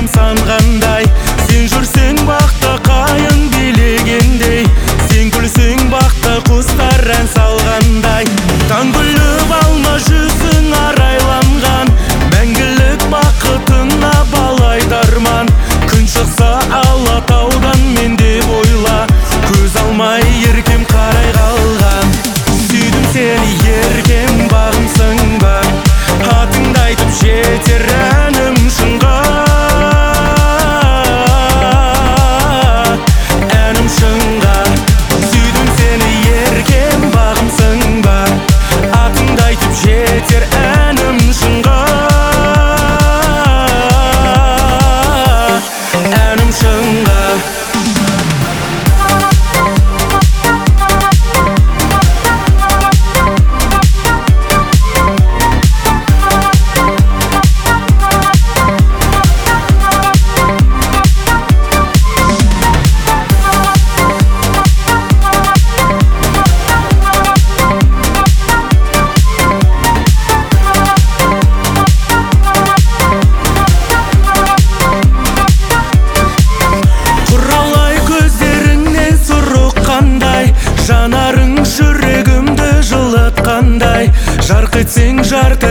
санғандай. Сен жүрсең бақта қайың билегендей, сен күлсең бақта құстар ән салғандай. Таң күліп алма жүзің арайланған, мәңгілік бақытына балайды арман. Күн шықса Алатаудан мен деп ойла, көз алмай еркем қарай қалған. Сүйдім сені еркем, бағымсың ба, атыңды айтып жетер әнім шыңға. Әнім шыңға. Сүйдім сені еркем, бағымсың ба, атыңды айтып жетер әнім шыңға. Әнім шыңға. Жанарың жүрегімді жылытқандай, жарқ етсең жарты